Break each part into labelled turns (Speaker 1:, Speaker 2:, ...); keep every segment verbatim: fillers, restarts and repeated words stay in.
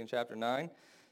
Speaker 1: Corinthians chapter nine.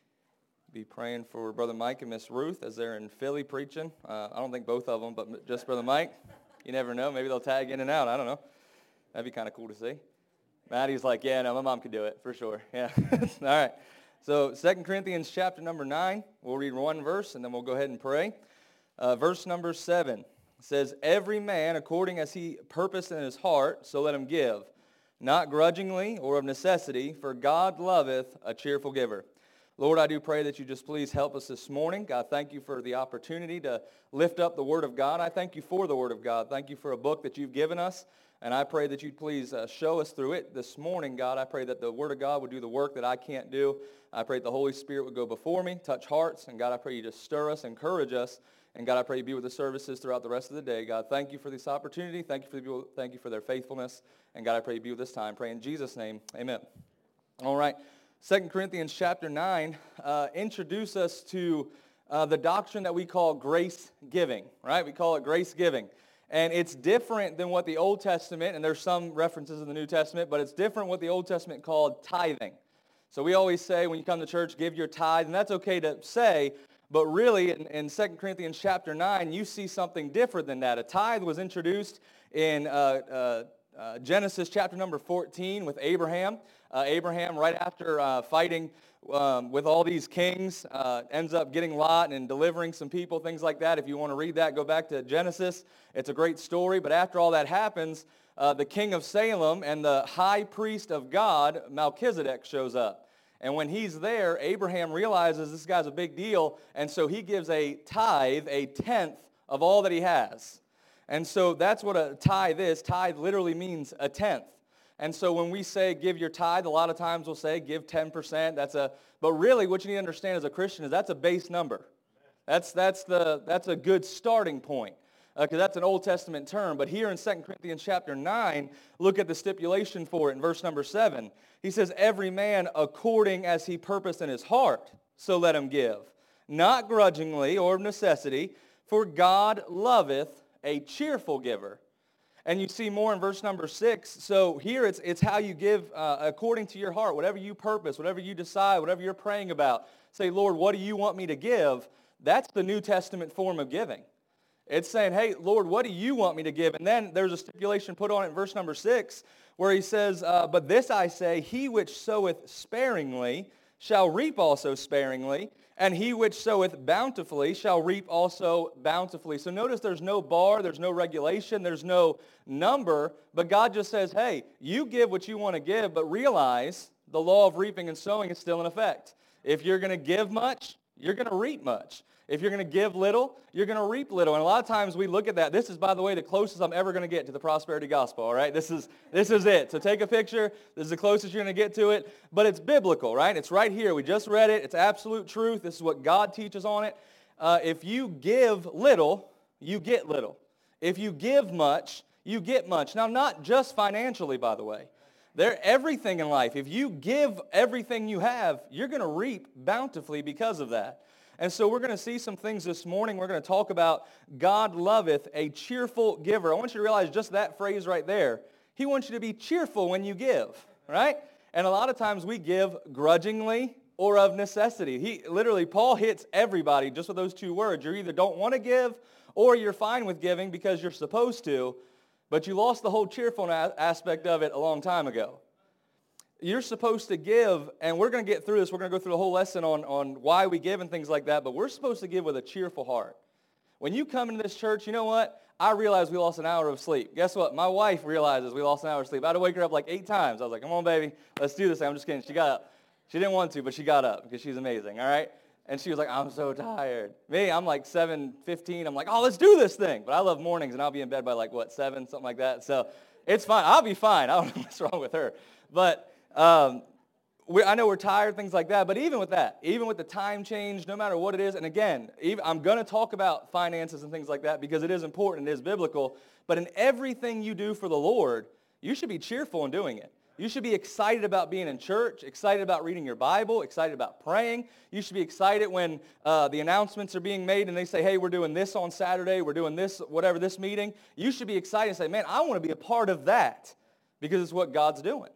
Speaker 1: Be praying for Brother Mike and Miss Ruth as they're in Philly preaching. Uh, I don't think both of them, but just Brother Mike. You never know. Maybe they'll tag in and out. I don't know. That'd be kind of cool to see. Maddie's like, yeah, no, my mom could do it for sure. Yeah. All right. So Second Corinthians chapter number nine. We'll read one verse, and then we'll go ahead and pray. Uh, verse number seven says, every man according as he purposed in his heart, so let him give, not grudgingly or of necessity, for God loveth a cheerful giver. Lord, I do pray that you just please help us this morning. God, thank you for the opportunity to lift up the Word of God. I thank you for the Word of God. Thank you for a book that you've given us, and I pray that you'd please uh, show us through it this morning, God. I pray that the Word of God would do the work that I can't do. I pray that the Holy Spirit would go before me, touch hearts, and God, I pray you just stir us, encourage us, and God, I pray you be with the services throughout the rest of the day. God, thank you for this opportunity. Thank you for the people, thank you for their faithfulness, and God, I pray you be with this time. Pray in Jesus' name, amen. All right. Second Corinthians chapter nine uh, introduce us to uh, the doctrine that we call grace giving, right? We call it grace giving. And it's different than what the Old Testament, and there's some references in the New Testament, but it's different what the Old Testament called tithing. So we always say when you come to church, give your tithe, and that's okay to say, but really in, in Second Corinthians chapter nine, you see something different than that. A tithe was introduced in uh, uh, uh, Genesis chapter number fourteen with Abraham. Uh, Abraham, right after uh, fighting um, with all these kings, uh, ends up getting Lot and delivering some people, things like that. If you want to read that, go back to Genesis. It's a great story. But after all that happens, uh, the king of Salem and the high priest of God, Melchizedek, shows up. And when he's there, Abraham realizes this guy's a big deal, and so he gives a tithe, a tenth of all that he has. And so that's what a tithe is. Tithe literally means a tenth. And so when we say give your tithe, a lot of times we'll say give ten percent. That's a, but really what you need to understand as a Christian is that's a base number. That's, that's, the, that's a good starting point because uh, that's an Old Testament term. But here in Second Corinthians chapter nine, look at the stipulation for it in verse number seven. He says, every man according as he purposed in his heart, so let him give, not grudgingly or of necessity, for God loveth a cheerful giver. And you see more in verse number six. So here it's it's how you give uh, according to your heart, whatever you purpose, whatever you decide, whatever you're praying about. Say, Lord, what do you want me to give? That's the New Testament form of giving. It's saying, hey, Lord, what do you want me to give? And then there's a stipulation put on it in verse number six where he says, uh, but this I say, he which soweth sparingly shall reap also sparingly, and he which soweth bountifully shall reap also bountifully. So notice there's no bar, there's no regulation, there's no number, but God just says, hey, you give what you want to give, but realize the law of reaping and sowing is still in effect. If you're going to give much, you're going to reap much. If you're going to give little, you're going to reap little. And a lot of times we look at that. This is, by the way, the closest I'm ever going to get to the prosperity gospel, all right? This is this is it. So take a picture. This is the closest you're going to get to it. But it's biblical, right? It's right here. We just read it. It's absolute truth. This is what God teaches on it. Uh, if you give little, you get little. If you give much, you get much. Now, not just financially, by the way. There, everything in life, if you give everything you have, you're going to reap bountifully because of that. And so we're going to see some things this morning. We're going to talk about God loveth a cheerful giver. I want you to realize just that phrase right there. He wants you to be cheerful when you give, right? And a lot of times we give grudgingly or of necessity. He literally, Paul hits everybody just with those two words. You either don't want to give or you're fine with giving because you're supposed to, but you lost the whole cheerful aspect of it a long time ago. You're supposed to give, and we're going to get through this. We're going to go through the whole lesson on, on why we give and things like that, but we're supposed to give with a cheerful heart. When you come into this church, you know what? I realize we lost an hour of sleep. Guess what? My wife realizes we lost an hour of sleep. I had to wake her up like eight times. I was like, come on, baby, let's do this. I'm just kidding. She got up. She didn't want to, but she got up because she's amazing, all right? And she was like, I'm so tired. Me, I'm like seven fifteen. I'm like, oh, let's do this thing. But I love mornings, and I'll be in bed by like, what, seven, something like that. So it's fine. I'll be fine. I don't know what's wrong with her. But Um, we, I know we're tired, things like that, but even with that, even with the time change, no matter what it is, and again, even, I'm going to talk about finances and things like that because it is important, it is biblical, but in everything you do for the Lord, you should be cheerful in doing it. You should be excited about being in church, excited about reading your Bible, excited about praying. You should be excited when uh, the announcements are being made and they say, hey, we're doing this on Saturday, we're doing this, whatever, this meeting. You should be excited and say, man, I want to be a part of that because it's what God's doing.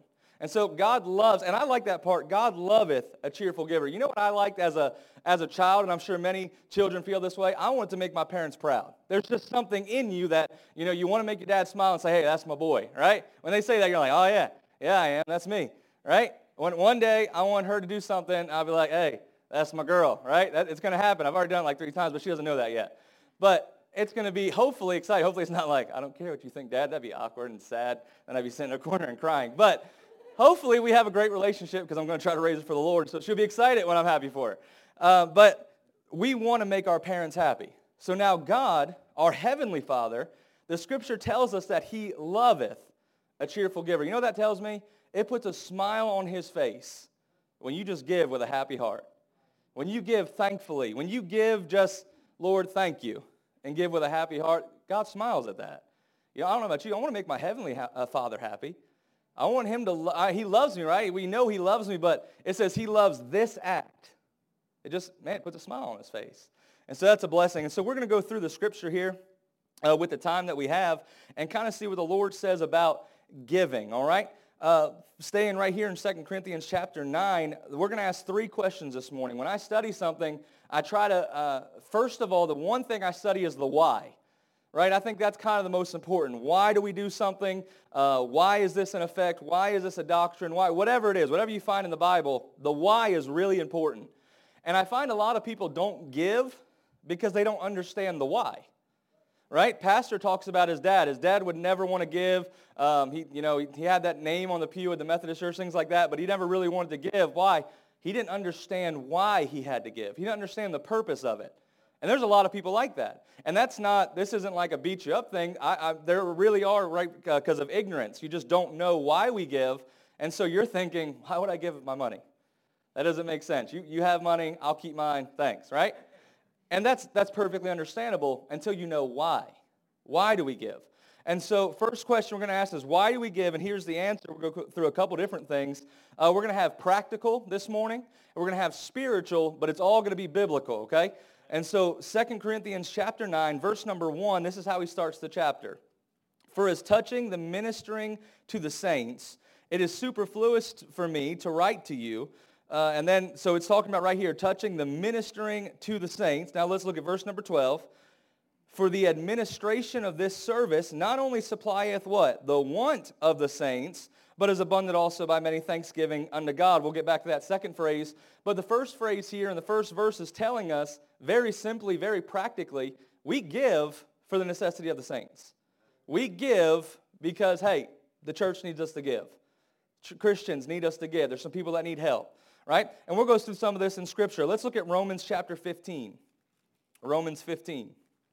Speaker 1: And so God loves, and I like that part, God loveth a cheerful giver. You know what I liked as a as a child, and I'm sure many children feel this way? I wanted to make my parents proud. There's just something in you that, you know, you want to make your dad smile and say, hey, that's my boy, right? When they say that, you're like, oh, yeah, yeah, I am, that's me, right? When one day I want her to do something, I'll be like, hey, that's my girl, right? That, it's going to happen. I've already done it like three times, but she doesn't know that yet. But it's going to be hopefully exciting. Hopefully it's not like, I don't care what you think, Dad. That'd be awkward and sad, and I'd be sitting in a corner and crying. But hopefully we have a great relationship because I'm going to try to raise it for the Lord, so she'll be excited when I'm happy for her. Uh, but we want to make our parents happy. So now God, our Heavenly Father, the Scripture tells us that He loveth a cheerful giver. You know what that tells me? It puts a smile on His face when you just give with a happy heart. When you give thankfully, when you give just, Lord, thank you, and give with a happy heart, God smiles at that. You know, I don't know about you. I want to make my Heavenly ha- uh, Father happy. I want Him to, lo- uh, He loves me, right? We know He loves me, but it says He loves this act. It just, man, it puts a smile on His face. And so that's a blessing. And so we're going to go through the Scripture here uh, with the time that we have and kind of see what the Lord says about giving, all right? Uh, staying right here in Second Corinthians chapter nine, we're going to ask three questions this morning. When I study something, I try to, uh, first of all, the one thing I study is the why. Right? I think that's kind of the most important. Why do we do something? Uh, why is this an effect? Why is this a doctrine? Why? Whatever it is, whatever you find in the Bible, the why is really important. And I find a lot of people don't give because they don't understand the why. Right? Pastor talks about his dad. His dad would never want to give. Um, he, you know, he, he had that name on the pew at the Methodist Church, things like that, but he never really wanted to give. Why? He didn't understand why he had to give. He didn't understand the purpose of it. And there's a lot of people like that. And that's not, this isn't like a beat you up thing. I, I, there really are, right, because uh, of ignorance. You just don't know why we give. And so you're thinking, why would I give my money? That doesn't make sense. You, you have money, I'll keep mine, thanks, right? And that's, that's perfectly understandable until you know why. Why do we give? And so first question we're going to ask is, why do we give? And here's the answer. We're going to go through a couple different things. Uh, we're going to have practical this morning. And we're going to have spiritual, but it's all going to be biblical, okay? And so Second Corinthians chapter nine, verse number one, this is how he starts the chapter. For as touching the ministering to the saints, it is superfluous for me to write to you. Uh, and then, so it's talking about right here, touching the ministering to the saints. Now let's look at verse number twelve. For the administration of this service not only supplieth what? The want of the saints, but is abundant also by many thanksgiving unto God. We'll get back to that second phrase. But the first phrase here in the first verse is telling us very simply, very practically, we give for the necessity of the saints. We give because, hey, the church needs us to give. Christians need us to give. There's some people that need help, right? And we'll go through some of this in Scripture. Let's look at Romans chapter fifteen. Romans fifteen.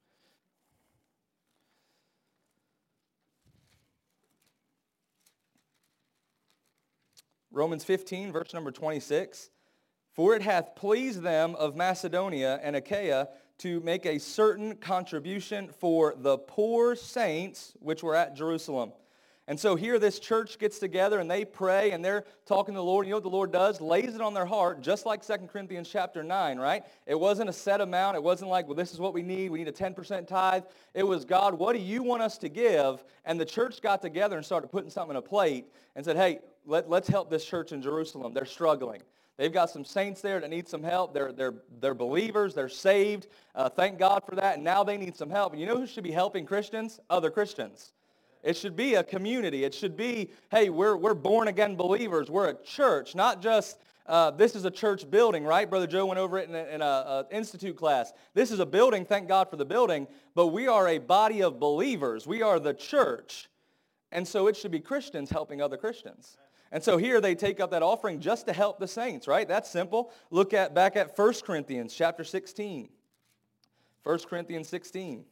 Speaker 1: Romans fifteen, verse number twenty-six. For it hath pleased them of Macedonia and Achaia to make a certain contribution for the poor saints which were at Jerusalem. And so here this church gets together and they pray and they're talking to the Lord. You know what the Lord does? Lays it on their heart, just like Second Corinthians chapter nine, right? It wasn't a set amount. It wasn't like, well, this is what we need. We need a ten percent tithe. It was, God, what do you want us to give? And the church got together and started putting something on a plate and said, hey, let, let's help this church in Jerusalem. They're struggling. They've got some saints there that need some help. They're, they're, they're believers. They're saved. Uh, thank God for that. And now they need some help. And you know who should be helping Christians? Other Christians. It should be a community. It should be, hey, we're, we're born-again believers. We're a church, not just uh, this is a church building, right? Brother Joe went over it in an in a, a institute class. This is a building. Thank God for the building. But we are a body of believers. We are the church. And so it should be Christians helping other Christians. And so here they take up that offering just to help the saints, right? That's simple. Look at back at First Corinthians chapter sixteen. First Corinthians sixteen.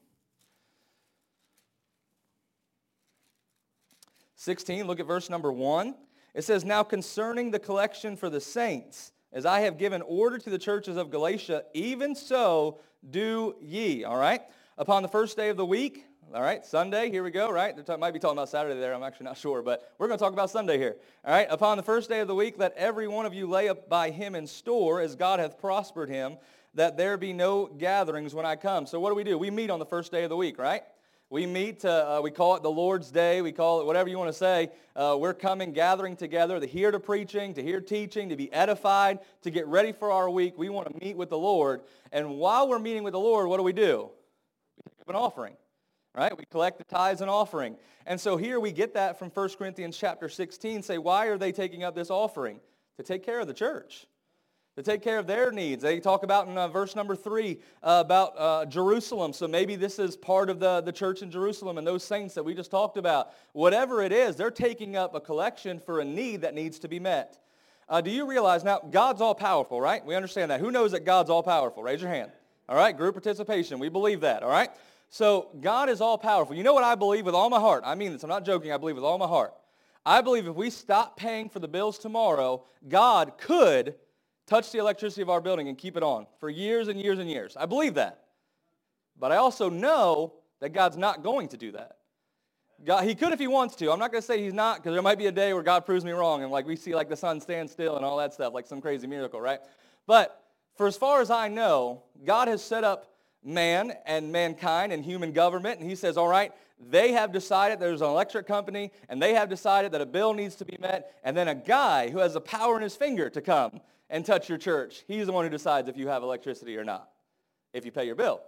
Speaker 1: sixteen, look at verse number one. It says, now concerning the collection for the saints, as I have given order to the churches of Galatia, even so do ye, all right? Upon the first day of the week, all right, Sunday, here we go, right? They might be talking about Saturday there, I'm actually not sure, but we're going to talk about Sunday here. All right, upon the first day of the week, let every one of you lay up by him in store, as God hath prospered him, that there be no gatherings when I come. So what do we do? We meet on the first day of the week, right? We meet, uh, uh, we call it the Lord's Day, we call it whatever you want to say. Uh, we're coming, gathering together to hear the preaching, to hear teaching, to be edified, to get ready for our week. We want to meet with the Lord. And while we're meeting with the Lord, what do we do? We take up an offering, right? We collect the tithes and offering. And so here we get that from First Corinthians chapter sixteen. Say, why are they taking up this offering? To take care of the church. To take care of their needs. They talk about in uh, verse number three uh, about uh, Jerusalem. So maybe this is part of the, the church in Jerusalem and those saints that we just talked about. Whatever it is, they're taking up a collection for a need that needs to be met. Uh, do you realize now, God's all-powerful, right? We understand that. Who knows that God's all-powerful? Raise your hand. All right, group participation. We believe that, all right? So God is all-powerful. You know what I believe with all my heart? I mean this. I'm not joking. I believe with all my heart. I believe if we stop paying for the bills tomorrow, God could touch the electricity of our building and keep it on for years and years and years. I believe that. But I also know that God's not going to do that. God, he could if he wants to. I'm not going to say he's not, because there might be a day where God proves me wrong and like we see like the sun stand still and all that stuff, like some crazy miracle, right? But for as far as I know, God has set up man and mankind and human government, and he says, all right, they have decided there's an electric company, and they have decided that a bill needs to be met, and then a guy who has the power in his finger to come and touch your church, he's the one who decides if you have electricity or not, if you pay your bill.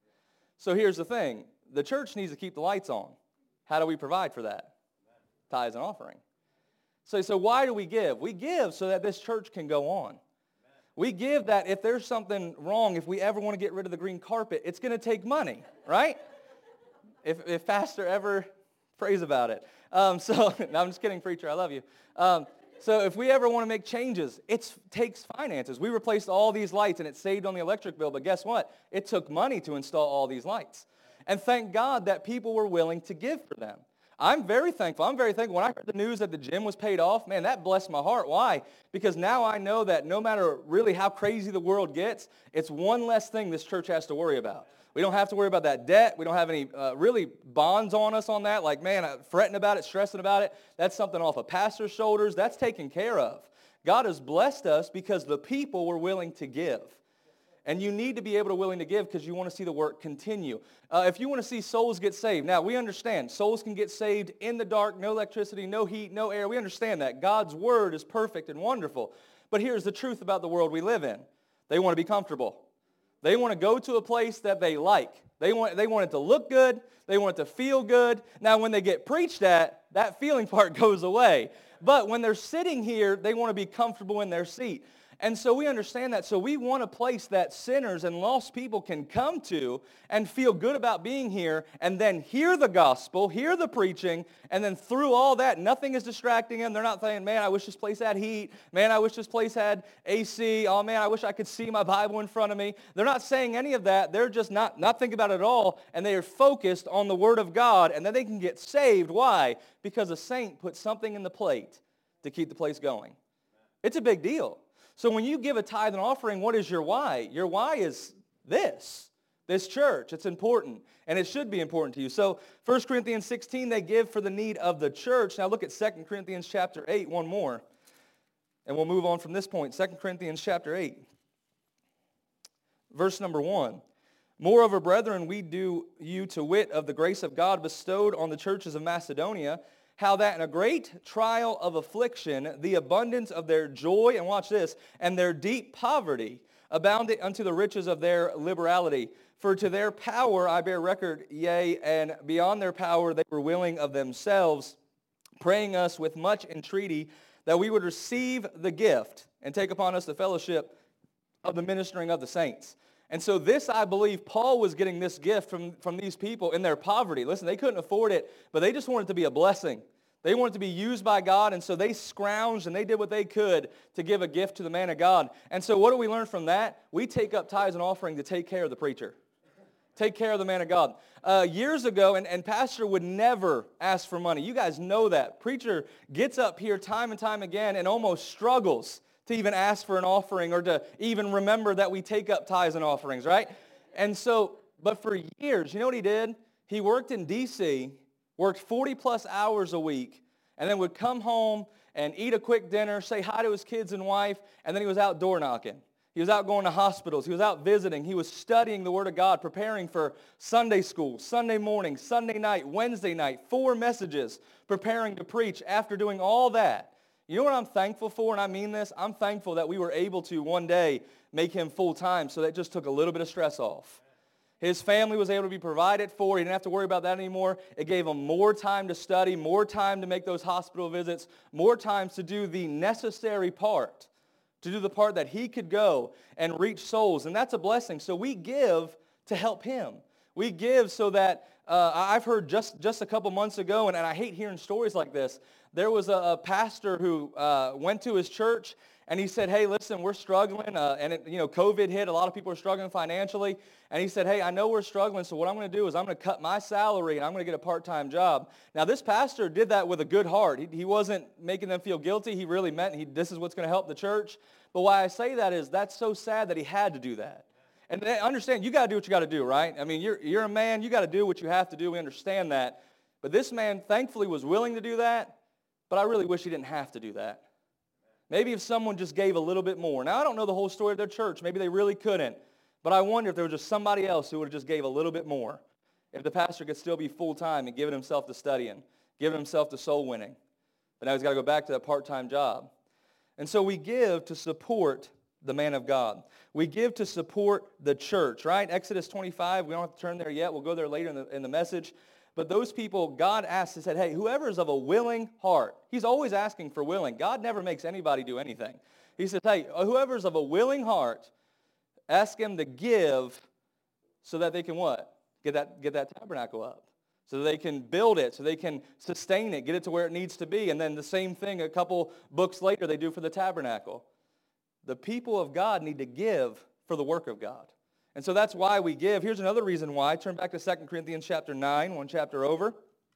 Speaker 1: So here's the thing. The church needs to keep the lights on. How do we provide for that? Tithes and offering. So, so why do we give? We give so that this church can go on. We give that if there's something wrong, if we ever want to get rid of the green carpet, it's going to take money, right? if, if pastor ever prays about it. Um, so, no, I'm just kidding, preacher. I love you. Um, So if we ever want to make changes, it takes finances. We replaced all these lights, and it saved on the electric bill. But guess what? It took money to install all these lights. And thank God that people were willing to give for them. I'm very thankful. I'm very thankful. When I heard the news that the gym was paid off, man, that blessed my heart. Why? Because now I know that no matter really how crazy the world gets, it's one less thing this church has to worry about. We don't have to worry about that debt. We don't have any uh, really bonds on us on that. Like, man, uh, fretting about it, stressing about it. That's something off a pastor's shoulders. That's taken care of. God has blessed us because the people were willing to give. And you need to be able to willing to give because you want to see the work continue. Uh, if you want to see souls get saved, now we understand souls can get saved in the dark, no electricity, no heat, no air. We understand that. God's word is perfect and wonderful. But here's the truth about the world we live in. They want to be comfortable. They want to go to a place that they like. They want, they want it to look good. They want it to feel good. Now, when they get preached at, that feeling part goes away. But when they're sitting here, they want to be comfortable in their seat. And so we understand that. So we want a place that sinners and lost people can come to and feel good about being here and then hear the gospel, hear the preaching, and then through all that, nothing is distracting them. They're not saying, man, I wish this place had heat. Man, I wish this place had A C. Oh, man, I wish I could see my Bible in front of me. They're not saying any of that. They're just not, not thinking about it at all, and they are focused on the Word of God, and then they can get saved. Why? Because a saint put something in the plate to keep the place going. It's a big deal. So when you give a tithe and offering, what is your why? Your why is this, this church. It's important, and it should be important to you. So First Corinthians sixteen, they give for the need of the church. Now look at Second Corinthians chapter eight, one more, and we'll move on from this point. Second Corinthians chapter eight, verse number one. Moreover, brethren, we do you to wit of the grace of God bestowed on the churches of Macedonia, how that in a great trial of affliction, the abundance of their joy, and watch this, and their deep poverty abounded unto the riches of their liberality. For to their power I bear record, yea, and beyond their power they were willing of themselves, praying us with much entreaty that we would receive the gift and take upon us the fellowship of the ministering of the saints. And so this, I believe, Paul was getting this gift from, from these people in their poverty. Listen, they couldn't afford it, but they just wanted it to be a blessing. They wanted to be used by God, and so they scrounged and they did what they could to give a gift to the man of God. And so what do we learn from that? We take up tithes and offering to take care of the preacher. Take care of the man of God. Uh, years ago, and, and pastor would never ask for money. You guys know that. Preacher gets up here time and time again and almost struggles to even ask for an offering or to even remember that we take up tithes and offerings, right? And so, but for years, you know what he did? He worked in D C, worked forty plus hours a week, and then would come home and eat a quick dinner, say hi to his kids and wife, and then he was out door knocking. He was out going to hospitals. He was out visiting. He was studying the Word of God, preparing for Sunday school, Sunday morning, Sunday night, Wednesday night, four messages, preparing to preach. After doing all that, you know what I'm thankful for, and I mean this? I'm thankful that we were able to one day make him full-time, so that just took a little bit of stress off. His family was able to be provided for. He didn't have to worry about that anymore. It gave him more time to study, more time to make those hospital visits, more time to do the necessary part, to do the part that he could go and reach souls. And that's a blessing. So we give to help him. We give so that, uh, I've heard just, just a couple months ago, and, and I hate hearing stories like this. There was a, a pastor who uh, went to his church, and he said, hey, listen, we're struggling, uh, and it, you know, COVID hit. A lot of people are struggling financially. And he said, hey, I know we're struggling, so what I'm going to do is I'm going to cut my salary, and I'm going to get a part-time job. Now, this pastor did that with a good heart. He, he wasn't making them feel guilty. He really meant he, this is what's going to help the church. But why I say that is that's so sad that he had to do that. And understand, you got to do what you got to do, right? I mean, you're, you're a man. You got to do what you have to do. We understand that. But this man, thankfully, was willing to do that. But I really wish he didn't have to do that. Maybe if someone just gave a little bit more. Now, I don't know the whole story of their church. Maybe they really couldn't. But I wonder if there was just somebody else who would have just gave a little bit more. If the pastor could still be full-time and giving himself to studying, giving himself to soul winning. But now he's got to go back to that part-time job. And so we give to support the man of God. We give to support the church, right? Exodus twenty-five, we don't have to turn there yet. We'll go there later in the, in the message. But those people, God asked and said, hey, whoever is of a willing heart. He's always asking for willing. God never makes anybody do anything. He says, hey, whoever is of a willing heart, ask him to give so that they can what? Get that, get that tabernacle up. So that they can build it, so they can sustain it, get it to where it needs to be. And then the same thing a couple books later they do for the tabernacle. The people of God need to give for the work of God. And so that's why we give. Here's another reason why. Turn back to Second Corinthians chapter nine, one chapter over.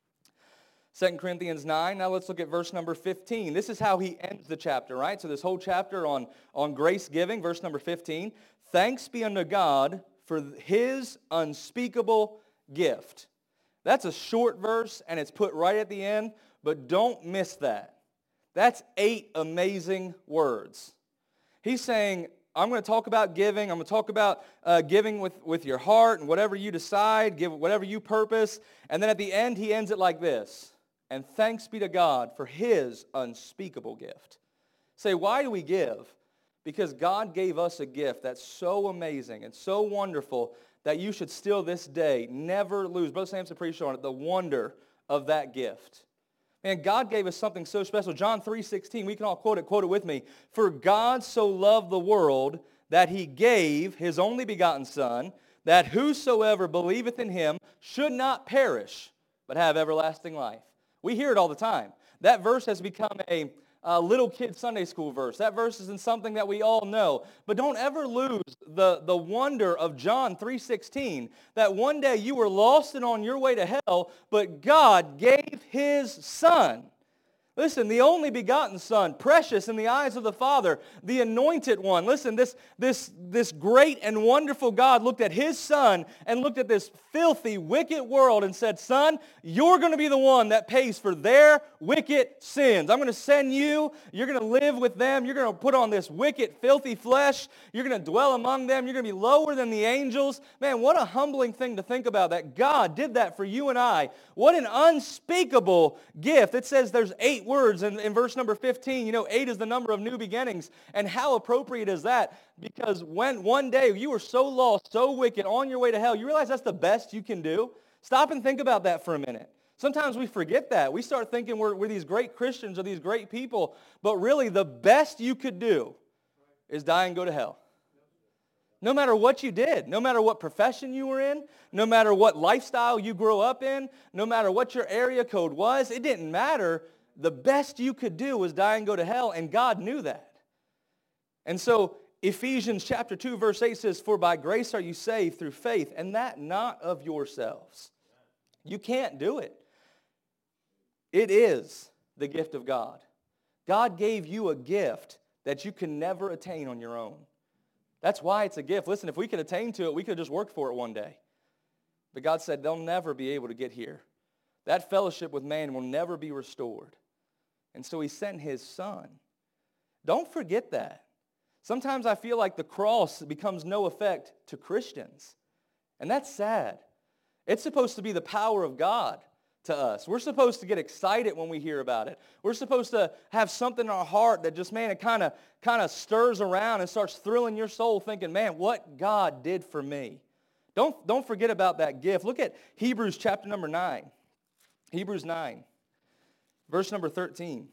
Speaker 1: Second Corinthians nine. Now let's look at verse number fifteen. This is how he ends the chapter, right? So this whole chapter on, on grace giving, verse number fifteen. Thanks be unto God for his unspeakable gift. That's a short verse, and it's put right at the end, but don't miss that. That's eight amazing words. He's saying, I'm going to talk about giving. I'm going to talk about uh, giving with, with your heart and whatever you decide, give whatever you purpose. And then at the end, he ends it like this. And thanks be to God for his unspeakable gift. Say, why do we give? Because God gave us a gift that's so amazing and so wonderful that you should still this day never lose. Brother Samson preached on it, the wonder of that gift. And God gave us something so special. John three sixteen, we can all quote it. Quote it with me. For God so loved the world that he gave his only begotten Son, that whosoever believeth in him should not perish, but have everlasting life. We hear it all the time. That verse has become a, a little kid Sunday school verse. That verse isn't something that we all know. But don't ever lose the, the wonder of John three sixteen, that one day you were lost and on your way to hell, but God gave his Son. Listen, the only begotten Son, precious in the eyes of the Father, the anointed one. Listen, this, this, this great and wonderful God looked at his Son and looked at this filthy, wicked world and said, Son, you're going to be the one that pays for their wicked sins. I'm going to send you. You're going to live with them. You're going to put on this wicked, filthy flesh. You're going to dwell among them. You're going to be lower than the angels. Man, what a humbling thing to think about, that God did that for you and I. What an unspeakable gift. It says there's eight words in, in verse number fifteen. You know, eight is the number of new beginnings. And how appropriate is that? Because when one day you were so lost, so wicked, on your way to hell, you realize that's the best you can do? Stop and think about that for a minute. Sometimes we forget that. We start thinking we're, we're these great Christians or these great people, but really the best you could do is die and go to hell. No matter what you did, no matter what profession you were in, no matter what lifestyle you grew up in, no matter what your area code was, it didn't matter. The best you could do was die and go to hell, and God knew that. And so Ephesians chapter two, verse eight says, for by grace are you saved through faith, and that not of yourselves. You can't do it. It is the gift of God. God gave you a gift that you can never attain on your own. That's why it's a gift. Listen, if we could attain to it, we could have just worked for it one day. But God said they'll never be able to get here. That fellowship with man will never be restored. And so he sent his Son. Don't forget that. Sometimes I feel like the cross becomes no effect to Christians. And that's sad. It's supposed to be the power of God to us. We're supposed to get excited when we hear about it. We're supposed to have something in our heart that just, man, it kind of kind of stirs around and starts thrilling your soul thinking, man, what God did for me. Don't, don't forget about that gift. Look at Hebrews chapter number nine. Hebrews nine, verse number thirteen.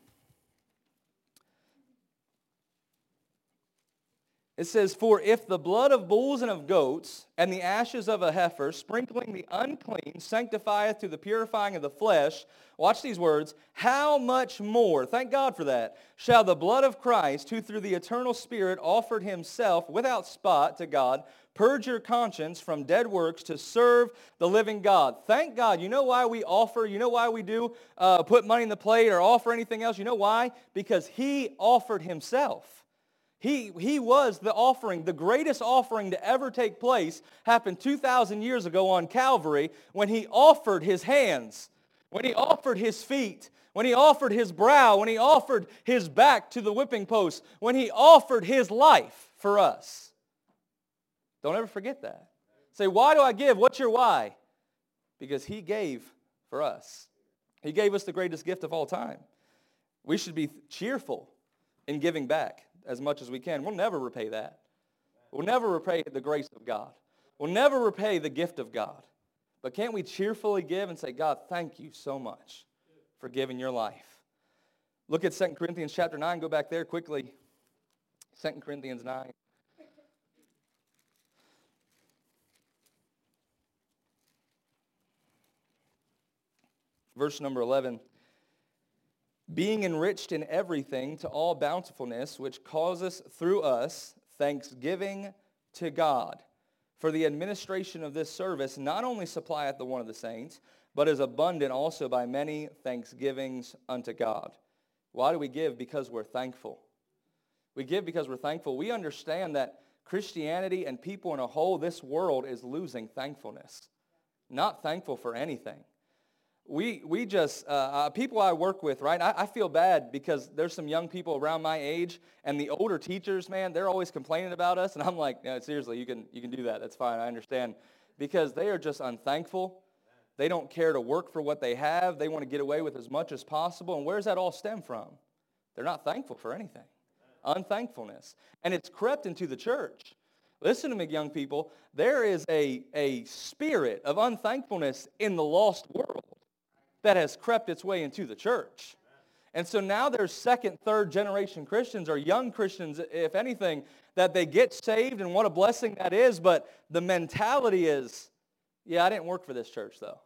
Speaker 1: It says, for if the blood of bulls and of goats and the ashes of a heifer, sprinkling the unclean, sanctifieth to the purifying of the flesh, watch these words, how much more, thank God for that, shall the blood of Christ, who through the eternal Spirit offered himself without spot to God, purge your conscience from dead works to serve the living God. Thank God. You know why we offer, you know why we do uh, put money in the plate or offer anything else? You know why? Because he offered himself. He, he was the offering. The greatest offering to ever take place happened two thousand years ago on Calvary when he offered his hands, when he offered his feet, when he offered his brow, when he offered his back to the whipping post, when he offered his life for us. Don't ever forget that. Say, why do I give? What's your why? Because he gave for us. He gave us the greatest gift of all time. We should be cheerful in giving back as much as we can. We'll never repay that. We'll never repay the grace of God. We'll never repay the gift of God. But can't we cheerfully give and say, God, thank you so much for giving your life. Look at Second Corinthians chapter nine. Go back there quickly. Second Corinthians nine. Verse number eleven. Being enriched in everything to all bountifulness, which causes through us thanksgiving to God. For the administration of this service not only supplieth the one of the saints, but is abundant also by many thanksgivings unto God. Why do we give? Because we're thankful. We give because we're thankful. We understand that Christianity and people in a whole, this world is losing thankfulness. Not thankful for anything. We we just, uh, uh, people I work with, right, I, I feel bad because there's some young people around my age, and the older teachers, man, they're always complaining about us, and I'm like, no, seriously, you can you can do that. That's fine, I understand. Because they are just unthankful. They don't care to work for what they have. They want to get away with as much as possible, and where does that all stem from? They're not thankful for anything. Unthankfulness. And it's crept into the church. Listen to me, young people. There is a, a spirit of unthankfulness in the lost world that has crept its way into the church. And so now there's second, third generation Christians or young Christians, if anything, that they get saved, and what a blessing that is, but the mentality is, yeah, I didn't work for this church though.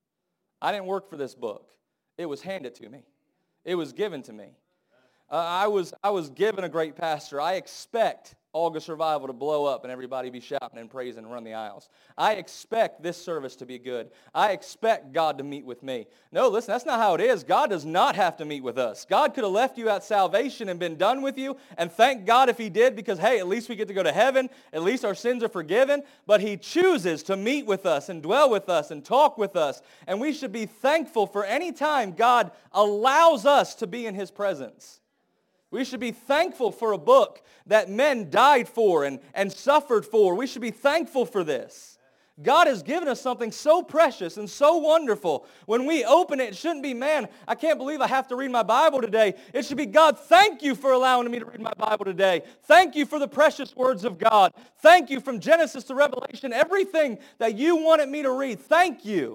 Speaker 1: I didn't work for this book. It was handed to me. It was given to me. Uh, I was I was given a great pastor. I expect August Revival to blow up and everybody be shouting and praising and run the aisles. I expect this service to be good. I expect God to meet with me. No, listen, that's not how it is. God does not have to meet with us. God could have left you at salvation and been done with you, and thank God if he did, because, hey, at least we get to go to heaven. At least our sins are forgiven. But he chooses to meet with us and dwell with us and talk with us, and we should be thankful for any time God allows us to be in his presence. We should be thankful for a book that men died for and, and suffered for. We should be thankful for this. God has given us something so precious and so wonderful. When we open it, it shouldn't be, man, I can't believe I have to read my Bible today. It should be, God, thank you for allowing me to read my Bible today. Thank you for the precious words of God. Thank you from Genesis to Revelation, everything that you wanted me to read. Thank you.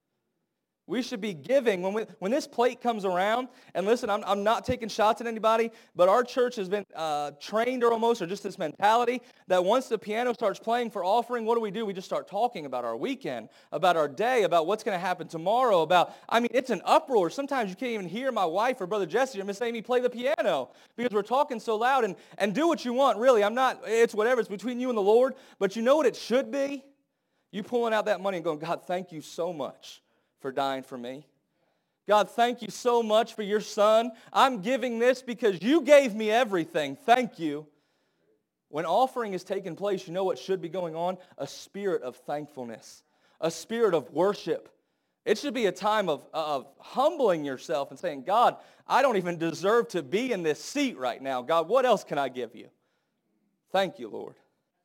Speaker 1: We should be giving. When we, when this plate comes around, and listen, I'm, I'm not taking shots at anybody, but our church has been uh, trained or almost, or just this mentality, that once the piano starts playing for offering, what do we do? We just start talking about our weekend, about our day, about what's going to happen tomorrow, about, I mean, it's an uproar. Sometimes you can't even hear my wife or Brother Jesse or Miss Amy play the piano because we're talking so loud, and, and do what you want, really. I'm not, it's whatever, it's between you and the Lord, but you know what it should be? You pulling out that money and going, God, thank you so much for dying for me. God, thank you so much for your son. I'm giving this because you gave me everything. Thank you. When offering is taking place, you know what should be going on? A spirit of thankfulness, a spirit of worship. It should be a time of, of humbling yourself and saying, God, I don't even deserve to be in this seat right now. God, what else can I give you? Thank you, Lord.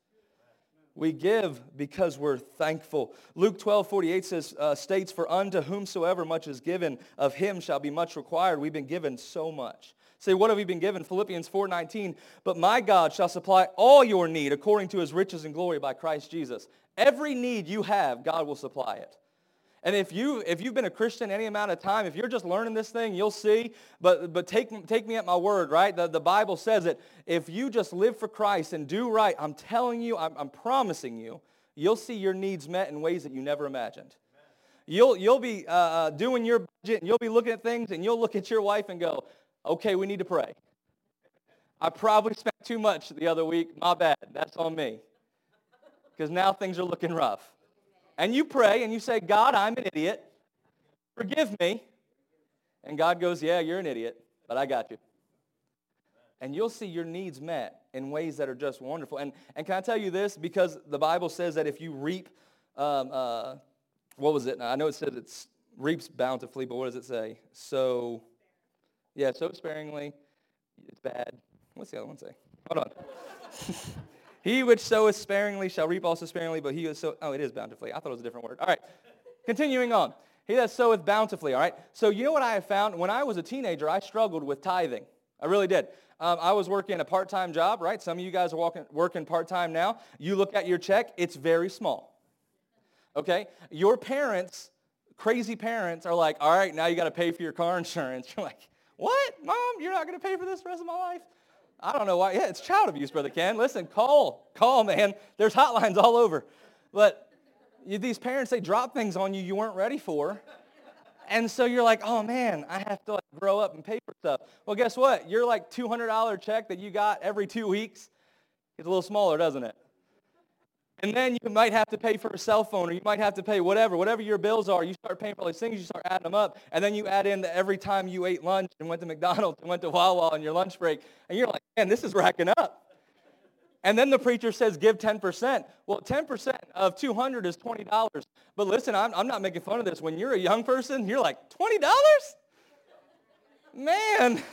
Speaker 1: We give because we're thankful. Luke twelve forty-eight says, uh, states, for unto whomsoever much is given, of him shall be much required. We've been given so much. Say, what have we been given? Philippians four nineteen, but my God shall supply all your need according to his riches and glory by Christ Jesus. Every need you have, God will supply it. And if, you, if you've been a Christian any amount of time, if you're just learning this thing, you'll see. But, but take, take me at my word, right? The, the Bible says it. If you just live for Christ and do right, I'm telling you, I'm, I'm promising you, you'll see your needs met in ways that you never imagined. You'll, you'll be uh, uh, doing your budget, and you'll be looking at things, and you'll look at your wife and go, okay, we need to pray. I probably spent too much the other week. My bad. That's on me. Because now things are looking rough. And you pray and you say, God, I'm an idiot. Forgive me. And God goes, yeah, you're an idiot, but I got you. And you'll see your needs met in ways that are just wonderful. And, and can I tell you this? Because the Bible says that if you reap, um, uh, what was it? I know it says it reaps bountifully, but what does it say? So, yeah, sow sparingly. It's bad. What's the other one say? Hold on. He which soweth sparingly shall reap also sparingly, but he who soweth, oh, it is bountifully. I thought it was a different word. All right, continuing on. He that soweth bountifully, all right? So you know what I have found? When I was a teenager, I struggled with tithing. I really did. Um, I was working a part-time job, right? Some of you guys are walking, working part-time now. You look at your check, it's very small, okay? Your parents, crazy parents, are like, all right, now you got to pay for your car insurance. You're like, what? Mom, you're not going to pay for this the rest of my life? I don't know why. Yeah, it's child abuse, Brother Ken. Listen, call. Call, man. There's hotlines all over. But you, these parents, they drop things on you you weren't ready for. And so you're like, oh, man, I have to like grow up and pay for stuff. Well, guess what? Your like two hundred dollars check that you got every two weeks is a little smaller, doesn't it? And then you might have to pay for a cell phone, or you might have to pay whatever. Whatever your bills are, you start paying for all these things, you start adding them up, and then you add in the every time you ate lunch and went to McDonald's and went to Wawa on your lunch break, and you're like, man, this is racking up. And then the preacher says, give ten percent. Well, ten percent of two hundred is twenty dollars. But listen, I'm, I'm not making fun of this. When you're a young person, you're like, twenty dollars? Man,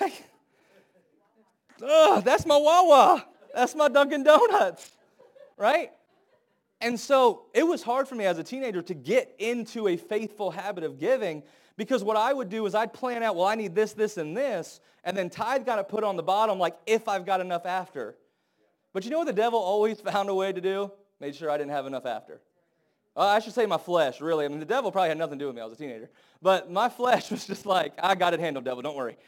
Speaker 1: oh, that's my Wawa. That's my Dunkin' Donuts, right? And so it was hard for me as a teenager to get into a faithful habit of giving, because what I would do is I'd plan out, well, I need this, this, and this, and then tithe got to put on the bottom, like if I've got enough after. But you know what the devil always found a way to do? Made sure I didn't have enough after. Well, I should say my flesh, really. I mean, the devil probably had nothing to do with me. I was a teenager. But my flesh was just like, I got it handled, devil, don't worry.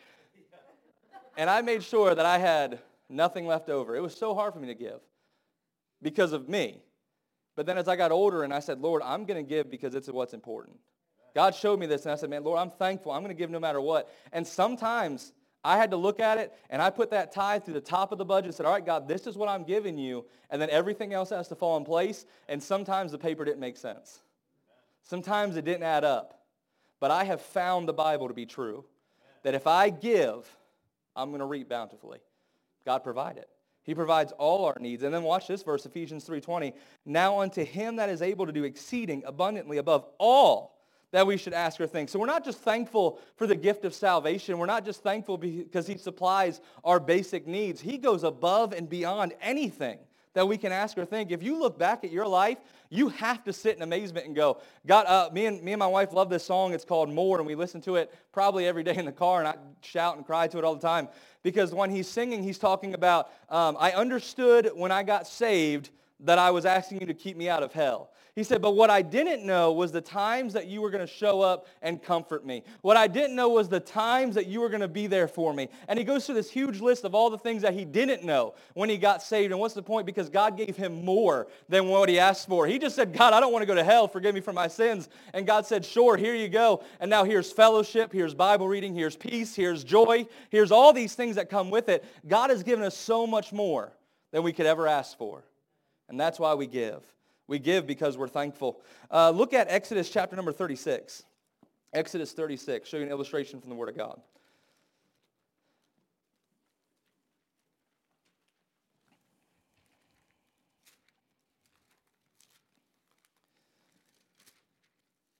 Speaker 1: And I made sure that I had nothing left over. It was so hard for me to give because of me. But then as I got older and I said, Lord, I'm going to give because it's what's important. God showed me this and I said, man, Lord, I'm thankful. I'm going to give no matter what. And sometimes I had to look at it and I put that tithe to the top of the budget and said, all right, God, this is what I'm giving you. And then everything else has to fall in place. And sometimes the paper didn't make sense. Sometimes it didn't add up. But I have found the Bible to be true. That if I give, I'm going to reap bountifully. God provided. He provides all our needs. And then watch this verse, Ephesians three twenty. Now unto him that is able to do exceeding abundantly above all that we should ask or think. So we're not just thankful for the gift of salvation. We're not just thankful because he supplies our basic needs. He goes above and beyond anything that we can ask or think. If you look back at your life, you have to sit in amazement and go, God, uh, me and me and my wife love this song. It's called More, and we listen to it probably every day in the car, and I shout and cry to it all the time. Because when he's singing, he's talking about, um, I understood when I got saved that I was asking you to keep me out of hell. He said, but what I didn't know was the times that you were going to show up and comfort me. What I didn't know was the times that you were going to be there for me. And he goes through this huge list of all the things that he didn't know when he got saved. And what's the point? Because God gave him more than what he asked for. He just said, God, I don't want to go to hell. Forgive me for my sins. And God said, sure, here you go. And now here's fellowship, here's Bible reading, here's peace, here's joy, here's all these things that come with it. God has given us so much more than we could ever ask for. And that's why we give. We give because we're thankful. Uh, look at Exodus chapter number thirty-six. Exodus thirty-six. Show you an illustration from the Word of God.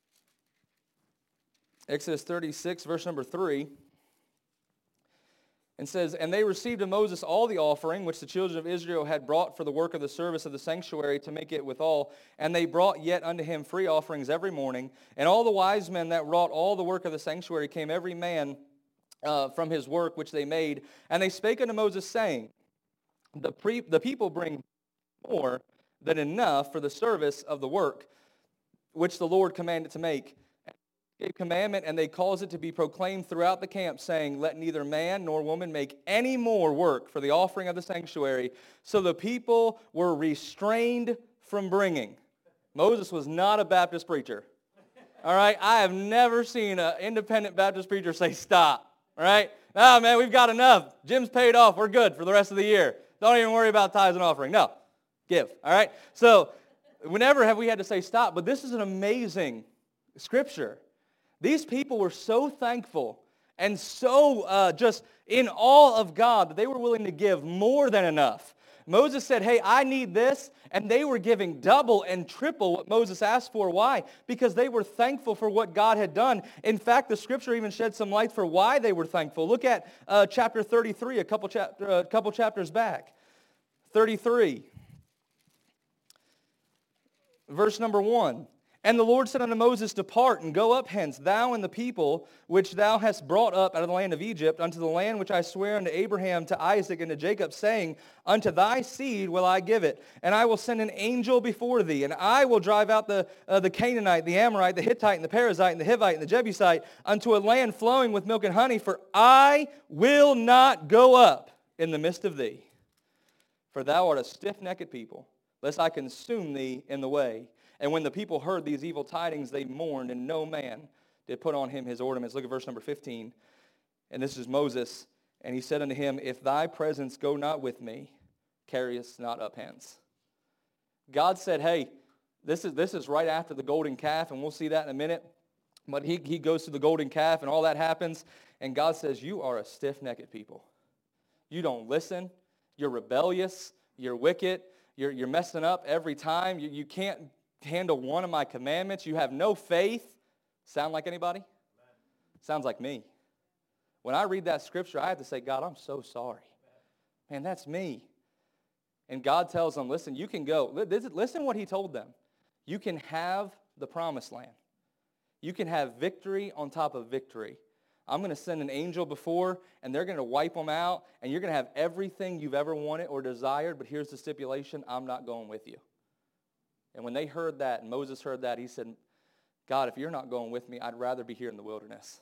Speaker 1: Exodus thirty-six, verse number three. And says, and they received of Moses all the offering which the children of Israel had brought for the work of the service of the sanctuary to make it withal. And they brought yet unto him free offerings every morning. And all the wise men that wrought all the work of the sanctuary came every man uh, from his work which they made. And they spake unto Moses, saying, the, pre- the people bring more than enough for the service of the work which the Lord commanded to make. Gave commandment, and they caused it to be proclaimed throughout the camp, saying, let neither man nor woman make any more work for the offering of the sanctuary. So the people were restrained from bringing. Moses was not a Baptist preacher. All right? I have never seen an independent Baptist preacher say, stop. All right? No, man, we've got enough. Jim's paid off. We're good for the rest of the year. Don't even worry about tithes and offering. No. Give. All right? So whenever have we had to say stop? But this is an amazing scripture. These people were so thankful and so uh, just in awe of God that they were willing to give more than enough. Moses said, hey, I need this, and they were giving double and triple what Moses asked for. Why? Because they were thankful for what God had done. In fact, the scripture even shed some light for why they were thankful. Look at uh, chapter thirty-three, a couple, chap- uh, couple chapters back. thirty-three, verse number one. And the Lord said unto Moses, depart and go up hence, thou and the people which thou hast brought up out of the land of Egypt, unto the land which I swear unto Abraham, to Isaac, and to Jacob, saying, unto thy seed will I give it, and I will send an angel before thee, and I will drive out the, uh, the Canaanite, the Amorite, the Hittite, and the Perizzite, and the Hivite, and the Jebusite, unto a land flowing with milk and honey, for I will not go up in the midst of thee. For thou art a stiff-necked people, lest I consume thee in the way. And when the people heard these evil tidings, they mourned, and no man did put on him his ornaments. Look at verse number fifteen. And this is Moses. And he said unto him, if thy presence go not with me, carry us not up hence. God said, hey, this is, this is right after the golden calf, and we'll see that in a minute. But he, he goes to the golden calf, and all that happens. And God says, you are a stiff-necked people. You don't listen. You're rebellious. You're wicked. You're, you're messing up every time. You, you can't handle one of my commandments. You have no faith. Sound like anybody? Sounds like me. When I read that scripture, I have to say, God, I'm so sorry. Man, that's me. And God tells them, listen, you can go. Listen what he told them. You can have the promised land. You can have victory on top of victory. I'm going to send an angel before, and they're going to wipe them out, and you're going to have everything you've ever wanted or desired, but here's the stipulation, I'm not going with you. And when they heard that, and Moses heard that, he said, God, if you're not going with me, I'd rather be here in the wilderness.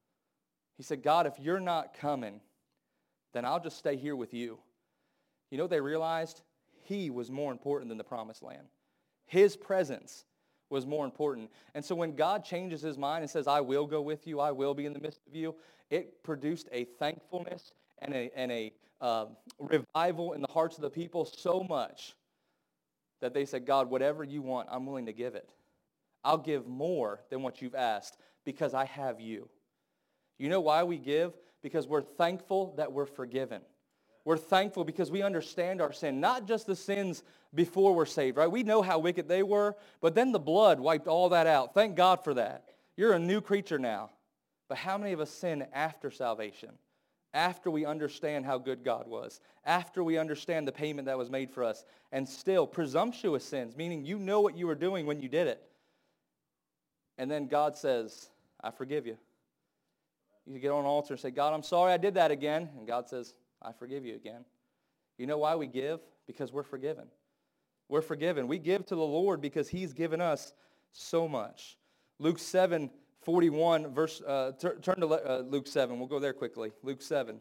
Speaker 1: He said, God, if you're not coming, then I'll just stay here with you. You know what they realized? He was more important than the promised land. His presence was more important. And so when God changes his mind and says, I will go with you, I will be in the midst of you, it produced a thankfulness and a, and a uh, revival in the hearts of the people so much that they said, God, whatever you want, I'm willing to give it. I'll give more than what you've asked because I have you. You know why we give? Because we're thankful that we're forgiven. We're thankful because we understand our sin, not just the sins before we're saved, right? We know how wicked they were, but then the blood wiped all that out. Thank God for that. You're a new creature now. But how many of us sin after salvation? After we understand how good God was, after we understand the payment that was made for us, and still presumptuous sins, meaning you know what you were doing when you did it. And then God says, I forgive you. You get on an altar and say, God, I'm sorry I did that again. And God says, I forgive you again. You know why we give? Because we're forgiven. We're forgiven. We give to the Lord because he's given us so much. Luke seven forty-one, verse, uh, t- turn to uh, Luke seven. We'll go there quickly. Luke seven.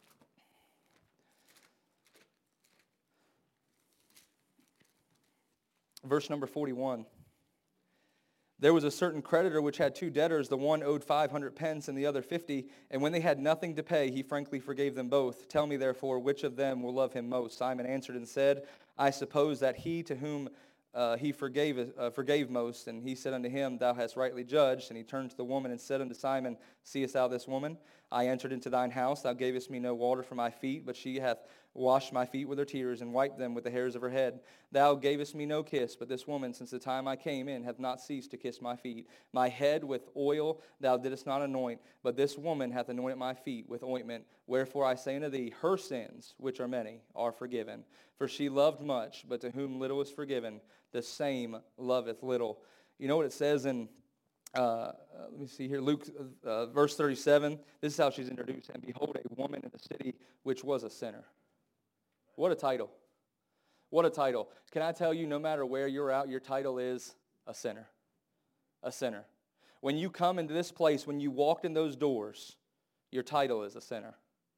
Speaker 1: Verse number forty-one. There was a certain creditor which had two debtors. The one owed five hundred pence and the other fifty. And when they had nothing to pay, he frankly forgave them both. Tell me, therefore, which of them will love him most? Simon answered and said, I suppose that he to whom uh, he forgave uh, forgave most. And he said unto him, Thou hast rightly judged. And he turned to the woman and said unto Simon, Seest thou this woman? I entered into thine house, thou gavest me no water for my feet, but she hath washed my feet with her tears, and wiped them with the hairs of her head. Thou gavest me no kiss, but this woman, since the time I came in, hath not ceased to kiss my feet. My head with oil thou didst not anoint, but this woman hath anointed my feet with ointment. Wherefore I say unto thee, her sins, which are many, are forgiven. For she loved much, but to whom little is forgiven, the same loveth little. You know what it says in Uh, uh, let me see here, Luke, uh, verse thirty-seven. This is how she's introduced. And behold, a woman in the city which was a sinner. What a title. What a title. Can I tell you, no matter where you're at, your title is a sinner. A sinner. When you come into this place, when you walked in those doors, your title is a sinner.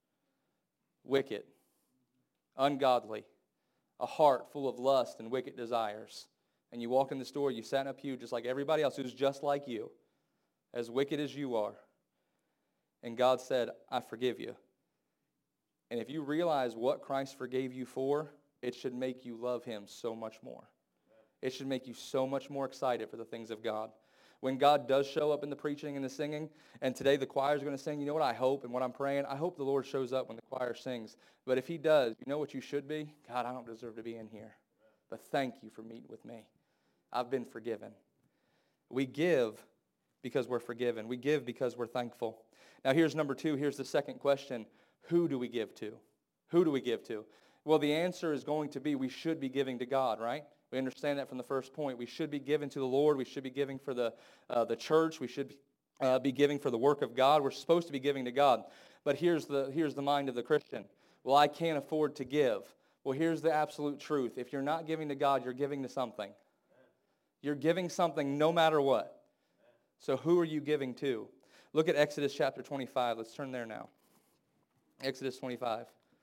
Speaker 1: Wicked. Ungodly. A heart full of lust and wicked desires. And you walk in the store, you sat in a pew just like everybody else who's just like you, as wicked as you are. And God said, I forgive you. And if you realize what Christ forgave you for, it should make you love him so much more. It should make you so much more excited for the things of God. When God does show up in the preaching and the singing, and today the choir is going to sing, you know what I hope and what I'm praying? I hope the Lord shows up when the choir sings. But if he does, you know what you should be? God, I don't deserve to be in here. But thank you for meeting with me. I've been forgiven. We give because we're forgiven. We give because we're thankful. Now here's number two. Here's the second question. Who do we give to? Who do we give to? Well, the answer is going to be we should be giving to God, right? We understand that from the first point. We should be giving to the Lord. We should be giving for the, uh, the church. We should be, uh, be giving for the work of God. We're supposed to be giving to God. But here's the, here's the mind of the Christian. Well, I can't afford to give. Well, here's the absolute truth. If you're not giving to God, you're giving to something. You're giving something no matter what. So who are you giving to? Look at Exodus chapter twenty-five. Let's turn there now. Exodus twenty-five.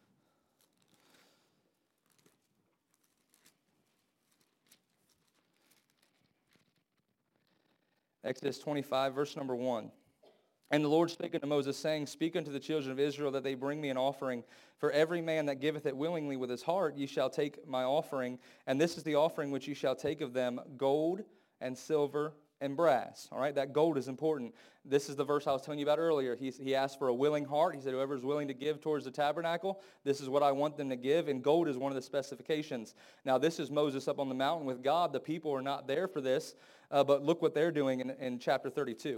Speaker 1: Exodus twenty-five, verse number one. And the Lord spake unto Moses, saying, Speak unto the children of Israel that they bring me an offering. For every man that giveth it willingly with his heart, ye shall take my offering. And this is the offering which ye shall take of them, gold and silver and brass. All right, that gold is important. This is the verse I was telling you about earlier. He, he asked for a willing heart. He said, whoever is willing to give towards the tabernacle, this is what I want them to give. And gold is one of the specifications. Now, this is Moses up on the mountain with God. The people are not there for this. Uh, but look what they're doing in, in chapter thirty-two.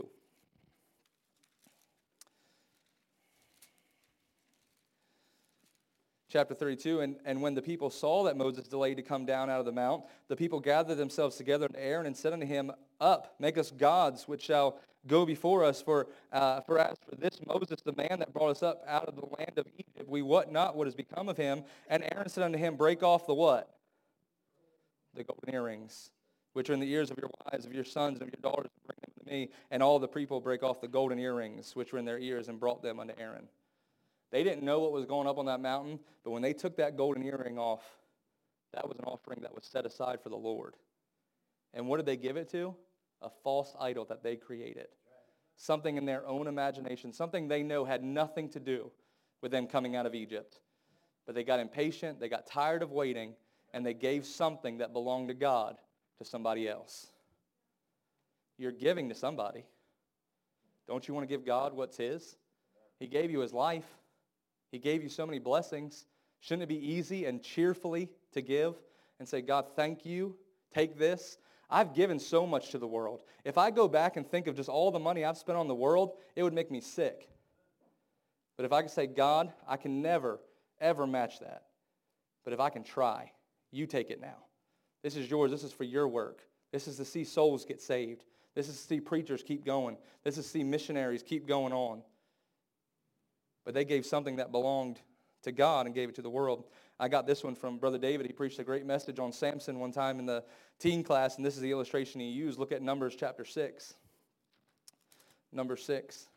Speaker 1: Chapter thirty-two, and, and when the people saw that Moses delayed to come down out of the mount, the people gathered themselves together unto Aaron and said unto him, Up, make us gods which shall go before us. For uh, for as for this Moses, the man that brought us up out of the land of Egypt, we wot not what has become of him. And Aaron said unto him, Break off the what? The golden earrings, which are in the ears of your wives, of your sons, and of your daughters, and bring them to me. And all the people break off the golden earrings, which were in their ears, and brought them unto Aaron. They didn't know what was going up on that mountain, but when they took that golden earring off, that was an offering that was set aside for the Lord. And what did they give it to? A false idol that they created. Something in their own imagination, something they know had nothing to do with them coming out of Egypt. But they got impatient, they got tired of waiting, and they gave something that belonged to God to somebody else. You're giving to somebody. Don't you want to give God what's his? He gave you his life. He gave you so many blessings. Shouldn't it be easy and cheerfully to give and say, God, thank you. Take this. I've given so much to the world. If I go back and think of just all the money I've spent on the world, it would make me sick. But if I can say, God, I can never, ever match that. But if I can try, you take it now. This is yours. This is for your work. This is to see souls get saved. This is to see preachers keep going. This is to see missionaries keep going on. But they gave something that belonged to God and gave it to the world. I got this one from Brother David. He preached a great message on Samson one time in the teen class, and this is the illustration he used. Look at Numbers chapter six. Number six.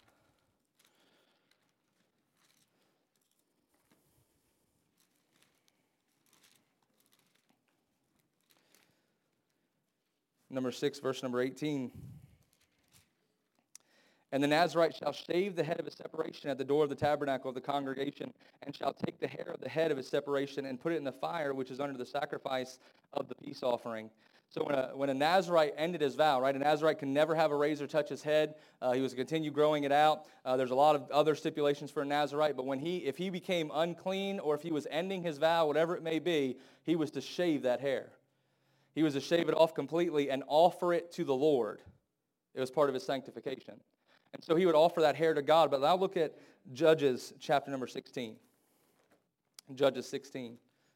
Speaker 1: Number six, verse number eighteen. And the Nazarite shall shave the head of his separation at the door of the tabernacle of the congregation, and shall take the hair of the head of his separation and put it in the fire which is under the sacrifice of the peace offering. So when a, when a Nazirite ended his vow, right, a Nazirite can never have a razor touch his head. Uh, he was to continue growing it out. Uh, there's a lot of other stipulations for a Nazirite, but when he, if he became unclean or if he was ending his vow, whatever it may be, he was to shave that hair. He was to shave it off completely and offer it to the Lord. It was part of his sanctification. And so he would offer that hair to God. But now look at Judges chapter number sixteen. Judges sixteen.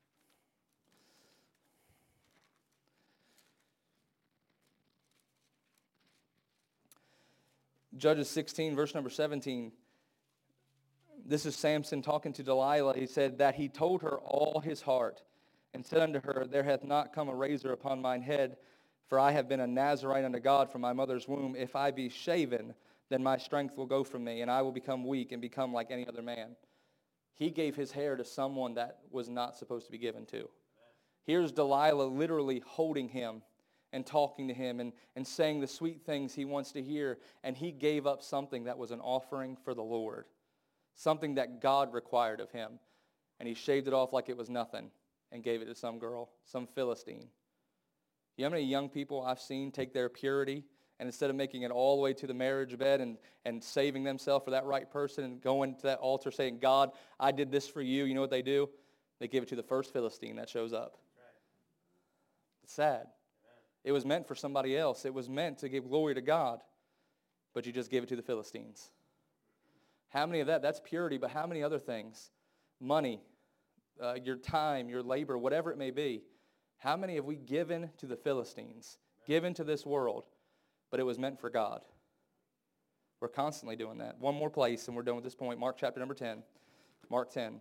Speaker 1: Judges sixteen, verse number seventeen. This is Samson talking to Delilah. He said that he told her all his heart and said unto her, there hath not come a razor upon mine head, for I have been a Nazarite unto God from my mother's womb. If I be shaven, then my strength will go from me, and I will become weak and become like any other man. He gave his hair to someone that was not supposed to be given to. Here's Delilah literally holding him and talking to him and, and saying the sweet things he wants to hear. And he gave up something that was an offering for the Lord, something that God required of him. And he shaved it off like it was nothing and gave it to some girl, some Philistine. You know how many young people I've seen take their purity and instead of making it all the way to the marriage bed and, and saving themselves for that right person and going to that altar saying, God, I did this for you. You know what they do? They give it to the first Philistine that shows up. It's sad. It was meant for somebody else. It was meant to give glory to God, but you just gave it to the Philistines. How many of that? That's purity, but how many other things? Money, uh, your time, your labor, whatever it may be. How many have we given to the Philistines, given to this world, but it was meant for God? We're constantly doing that. One more place, and we're done with this point. Mark chapter number ten. Mark ten.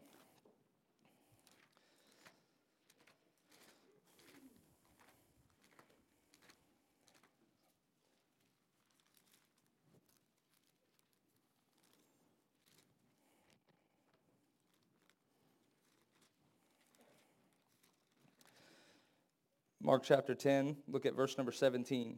Speaker 1: Mark chapter ten, look at verse number seventeen.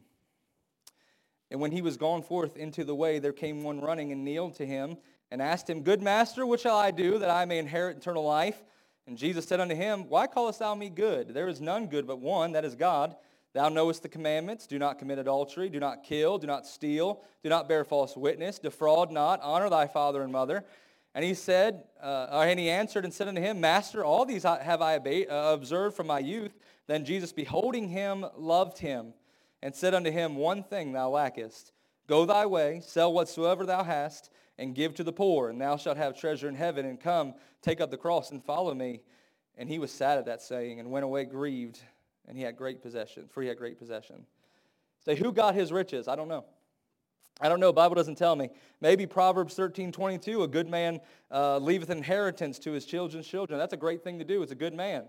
Speaker 1: And when he was gone forth into the way, there came one running and kneeled to him and asked him, Good master, what shall I do that I may inherit eternal life? And Jesus said unto him, Why callest thou me good? There is none good but one, that is God. Thou knowest the commandments, do not commit adultery, do not kill, do not steal, do not bear false witness, defraud not, honor thy father and mother. And he said, uh, and he answered and said unto him, Master, all these have I obeyed, uh, observed from my youth. Then Jesus, beholding him, loved him, and said unto him, One thing thou lackest. Go thy way, sell whatsoever thou hast, and give to the poor, and thou shalt have treasure in heaven. And come, take up the cross, and follow me. And he was sad at that saying, and went away grieved, and he had great possession, for he had great possession. Say, who got his riches? I don't know. I don't know. The Bible doesn't tell me. Maybe Proverbs thirteen twenty-two, a good man uh, leaveth inheritance to his children's children. That's a great thing to do. It's a good man.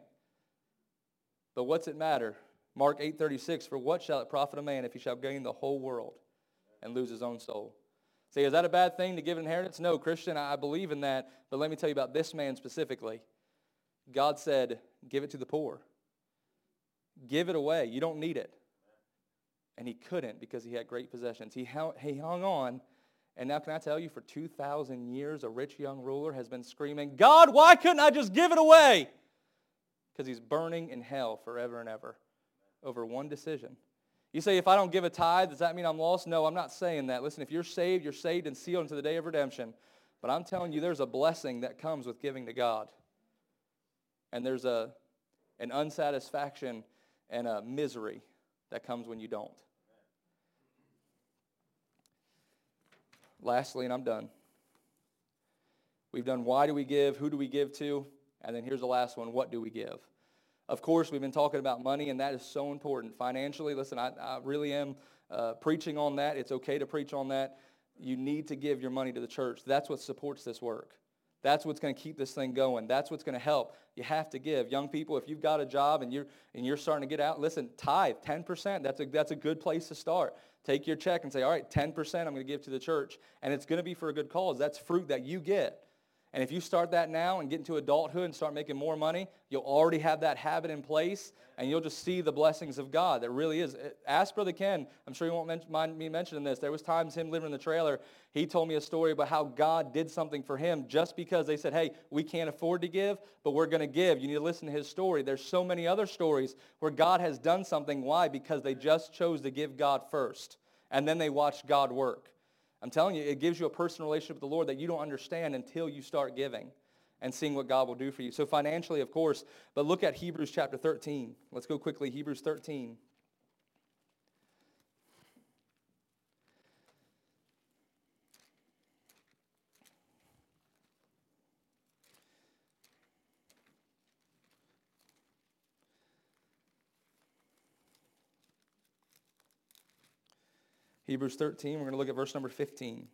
Speaker 1: But what's it matter? Mark eight thirty-six, for what shall it profit a man if he shall gain the whole world and lose his own soul? Say, is that a bad thing to give inheritance? No, Christian, I believe in that. But let me tell you about this man specifically. God said, give it to the poor. Give it away. You don't need it. And he couldn't because he had great possessions. He hung, he hung on. And now can I tell you, for two thousand years, a rich young ruler has been screaming, God, why couldn't I just give it away? Because he's burning in hell forever and ever over one decision. You say, if I don't give a tithe, does that mean I'm lost? No, I'm not saying that. Listen, if you're saved, you're saved and sealed unto the day of redemption. But I'm telling you, there's a blessing that comes with giving to God. And there's a an unsatisfaction and a misery that comes when you don't. Lastly, and I'm done. We've done why do we give, who do we give to, and then here's the last one, what do we give? Of course, we've been talking about money, and that is so important. Financially, listen, I, I really am uh, preaching on that. It's okay to preach on that. You need to give your money to the church. That's what supports this work. That's what's going to keep this thing going. That's what's going to help. You have to give. Young people, if you've got a job and you're and you're starting to get out, listen, tithe, ten percent. That's a, that's a good place to start. Take your check and say, all right, ten percent I'm going to give to the church, and it's going to be for a good cause. That's fruit that you get. And if you start that now and get into adulthood and start making more money, you'll already have that habit in place, and you'll just see the blessings of God. That really is. Ask Brother Ken. I'm sure you won't men- mind me mentioning this. There was times him living in the trailer, he told me a story about how God did something for him just because they said, hey, we can't afford to give, but we're going to give. You need to listen to his story. There's so many other stories where God has done something. Why? Because they just chose to give God first, and then they watched God work. I'm telling you, it gives you a personal relationship with the Lord that you don't understand until you start giving and seeing what God will do for you. So financially, of course, but look at Hebrews chapter thirteen. Let's go quickly, Hebrews thirteen. Hebrews thirteen, we're going to look at verse number fifteen.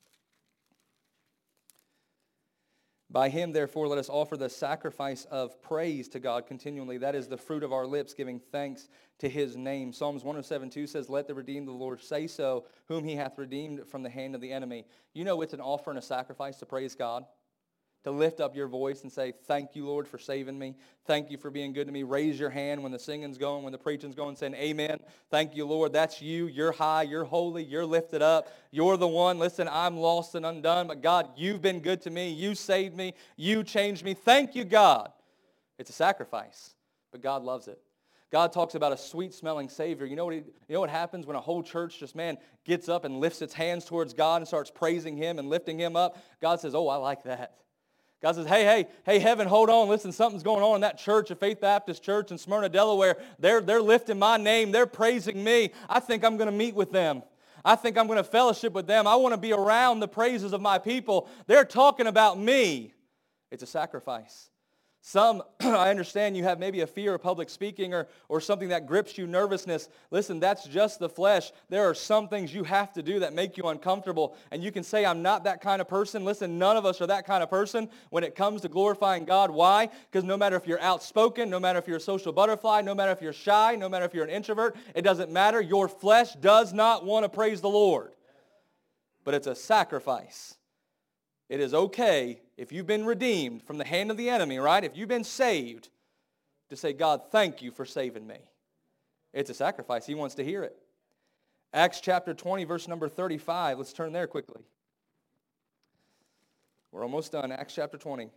Speaker 1: By him, therefore, let us offer the sacrifice of praise to God continually. That is the fruit of our lips, giving thanks to his name. Psalms one oh seven two says, let the redeemed of the Lord say so, whom he hath redeemed from the hand of the enemy. You know it's an offer and a sacrifice to praise God. To lift up your voice and say, thank you, Lord, for saving me. Thank you for being good to me. Raise your hand when the singing's going, when the preaching's going, saying, amen. Thank you, Lord. That's you. You're high. You're holy. You're lifted up. You're the one. Listen, I'm lost and undone, but God, you've been good to me. You saved me. You changed me. Thank you, God. It's a sacrifice, but God loves it. God talks about a sweet-smelling Savior. You know what he, you know what happens when a whole church just, man, gets up and lifts its hands towards God and starts praising him and lifting him up? God says, oh, I like that. God says, hey, hey, hey, heaven, hold on. Listen, something's going on in that church, a Faith Baptist church in Smyrna, Delaware. They're, they're lifting my name. They're praising me. I think I'm going to meet with them. I think I'm going to fellowship with them. I want to be around the praises of my people. They're talking about me. It's a sacrifice. Some, I understand you have maybe a fear of public speaking or, or something that grips you, nervousness. Listen, that's just the flesh. There are some things you have to do that make you uncomfortable. And you can say, I'm not that kind of person. Listen, none of us are that kind of person when it comes to glorifying God. Why? Because no matter if you're outspoken, no matter if you're a social butterfly, no matter if you're shy, no matter if you're an introvert, it doesn't matter. Your flesh does not want to praise the Lord. But it's a sacrifice. It is okay if you've been redeemed from the hand of the enemy, right? If you've been saved, to say, God, thank you for saving me. It's a sacrifice. He wants to hear it. Acts chapter twenty, verse number thirty-five. Let's turn there quickly. We're almost done. Acts chapter twenty.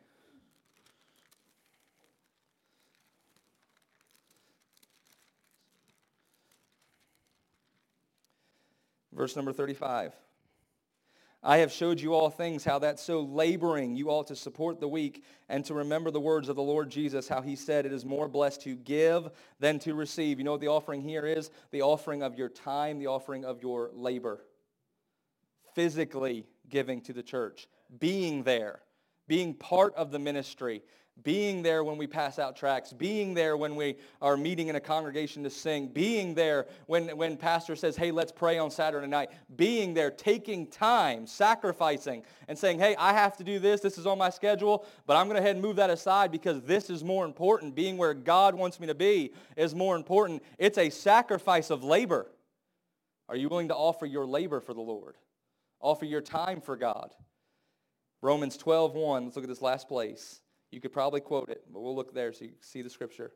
Speaker 1: Verse number thirty-five. I have showed you all things, how that so laboring you ought to support the weak, and to remember the words of the Lord Jesus, how he said, it is more blessed to give than to receive. You know what the offering here is? The offering of your time, the offering of your labor. Physically giving to the church, being there, being part of the ministry, being there when we pass out tracts, being there when we are meeting in a congregation to sing, being there when, when pastor says, hey, let's pray on Saturday night, being there, taking time, sacrificing, and saying, hey, I have to do this, this is on my schedule, but I'm going to go ahead and move that aside because this is more important. Being where God wants me to be is more important. It's a sacrifice of labor. Are you willing to offer your labor for the Lord? Offer your time for God? Romans twelve one, let's look at this last place. You could probably quote it, but we'll look there so you can see the scripture.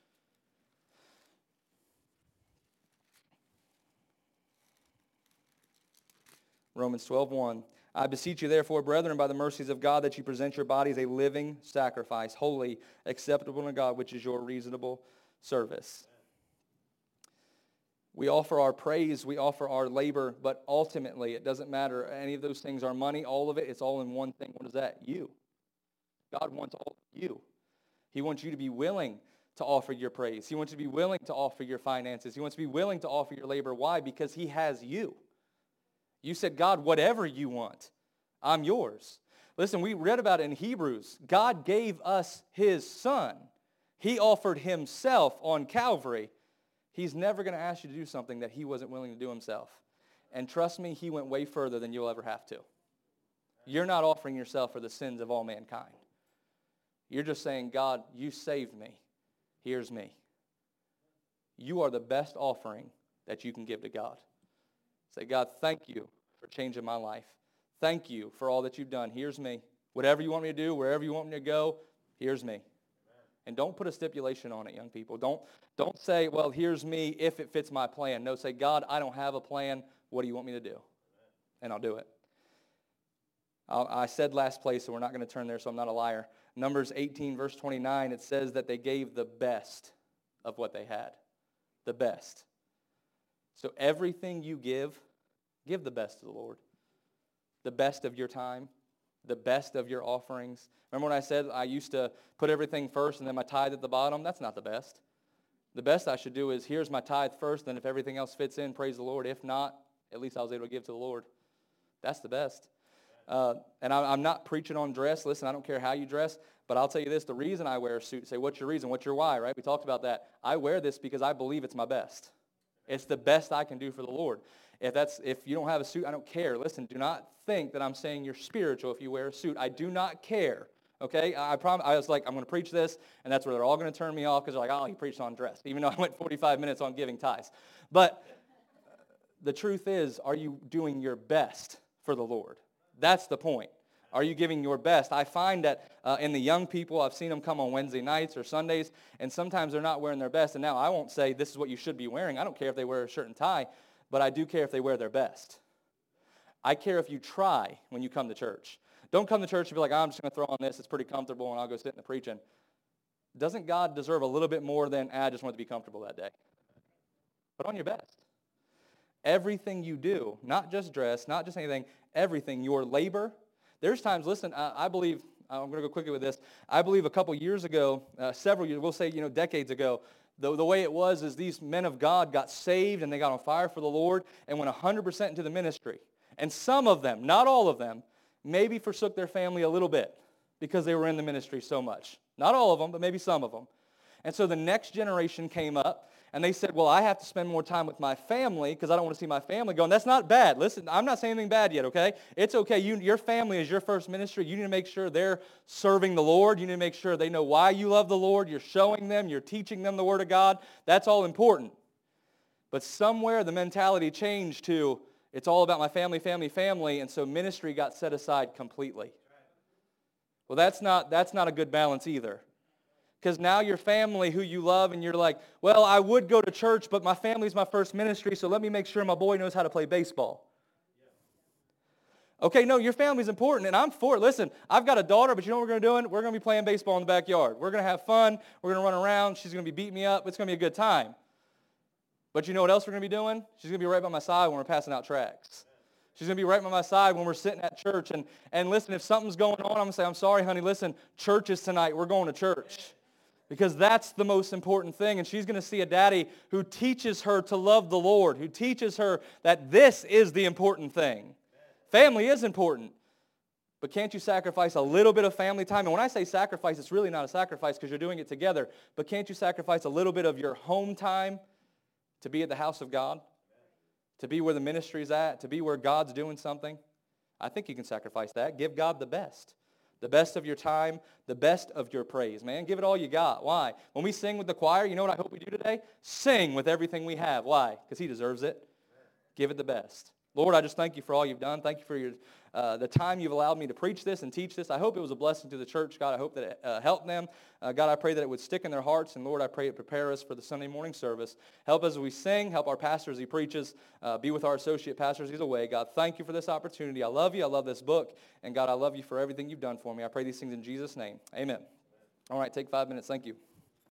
Speaker 1: Romans twelve one. I beseech you therefore, brethren, by the mercies of God, that you present your bodies a living sacrifice, holy, acceptable to God, which is your reasonable service. We offer our praise, we offer our labor, but ultimately it doesn't matter. Any of those things, our money, all of it, it's all in one thing. What is that? You. God wants all of you. He wants you to be willing to offer your praise. He wants you to be willing to offer your finances. He wants you to be willing to offer your labor. Why? Because he has you. You said, God, whatever you want, I'm yours. Listen, we read about it in Hebrews. God gave us his son. He offered himself on Calvary. He's never going to ask you to do something that he wasn't willing to do himself. And trust me, he went way further than you'll ever have to. You're not offering yourself for the sins of all mankind. You're just saying, God, you saved me. Here's me. You are the best offering that you can give to God. Say, God, thank you for changing my life. Thank you for all that you've done. Here's me. Whatever you want me to do, wherever you want me to go, here's me. And don't put a stipulation on it, young people. Don't, don't say, well, here's me if it fits my plan. No, say, God, I don't have a plan. What do you want me to do? And I'll do it. I'll, I said last place, so we're not going to turn there, so I'm not a liar. Numbers eighteen, verse twenty-nine, it says that they gave the best of what they had. The best. So everything you give, give the best to the Lord. The best of your time. The best of your offerings. Remember when I said I used to put everything first and then my tithe at the bottom? That's not the best. The best I should do is, here's my tithe first, then if everything else fits in, praise the Lord. If not, at least I was able to give to the Lord. That's the best. Uh, and I, I'm not preaching on dress. Listen, I don't care how you dress, but I'll tell you this. The reason I wear a suit, say, what's your reason? What's your why, right? We talked about that. I wear this because I believe it's my best. It's the best I can do for the Lord. If that's if you don't have a suit, I don't care. Listen, do not think that I'm saying you're spiritual if you wear a suit. I do not care. Okay? I promise. I was like, I'm going to preach this, and that's where they're all going to turn me off because they're like, oh, he preached on dress, even though I went forty-five minutes on giving tithes. But the truth is, are you doing your best for the Lord? That's the point. Are you giving your best? I find that uh, in the young people, I've seen them come on Wednesday nights or Sundays, and sometimes they're not wearing their best. And now I won't say this is what you should be wearing. I don't care if they wear a shirt and tie, but I do care if they wear their best. I care if you try when you come to church. Don't come to church and be like, oh, I'm just going to throw on this. It's pretty comfortable, and I'll go sit in the preaching. Doesn't God deserve a little bit more than, ah, I just want to be comfortable that day? Put on your best. Everything you do, not just dress, not just anything, everything, your labor. There's times, listen, I, I believe, I'm going to go quickly with this. I believe a couple years ago, uh, several years, we'll say, you know, decades ago, the, the way it was is these men of God got saved and they got on fire for the Lord and went one hundred percent into the ministry. And some of them, not all of them, maybe forsook their family a little bit because they were in the ministry so much. Not all of them, but maybe some of them. And so the next generation came up, and they said, well, I have to spend more time with my family because I don't want to see my family go. And that's not bad. Listen, I'm not saying anything bad yet, okay? It's okay. You, your family is your first ministry. You need to make sure they're serving the Lord. You need to make sure they know why you love the Lord. You're showing them. You're teaching them the Word of God. That's all important. But somewhere the mentality changed to, it's all about my family, family, family, and so ministry got set aside completely. Well, that's not, that's not a good balance either. Because now your family who you love and you're like, well, I would go to church, but my family's my first ministry, so let me make sure my boy knows how to play baseball. Okay, no, your family's important, and I'm for it. Listen, I've got a daughter, but you know what we're going to do? We're going to be playing baseball in the backyard. We're going to have fun. We're going to run around. She's going to be beating me up. It's going to be a good time. But you know what else we're going to be doing? She's going to be right by my side when we're passing out tracts. She's going to be right by my side when we're sitting at church. And, and listen, if something's going on, I'm going to say, I'm sorry, honey, listen, church is tonight. We're going to church. Because that's the most important thing. And she's going to see a daddy who teaches her to love the Lord, who teaches her that this is the important thing. Family is important. But can't you sacrifice a little bit of family time? And when I say sacrifice, it's really not a sacrifice because you're doing it together. But can't you sacrifice a little bit of your home time to be at the house of God? To be where the ministry's at? To be where God's doing something? I think you can sacrifice that. Give God the best. The best of your time, the best of your praise, man. Give it all you got. Why? When we sing with the choir, you know what I hope we do today? Sing with everything we have. Why? Because he deserves it. Give it the best. Lord, I just thank you for all you've done. Thank you for your uh, the time you've allowed me to preach this and teach this. I hope it was a blessing to the church. God, I hope that it uh, helped them. Uh, God, I pray that it would stick in their hearts. And Lord, I pray it prepare us for the Sunday morning service. Help as we sing. Help our pastor as he preaches. Uh, be with our associate pastors. He's away. God, thank you for this opportunity. I love you. I love this book. And God, I love you for everything you've done for me. I pray these things in Jesus' name. Amen. All right, take five minutes. Thank you.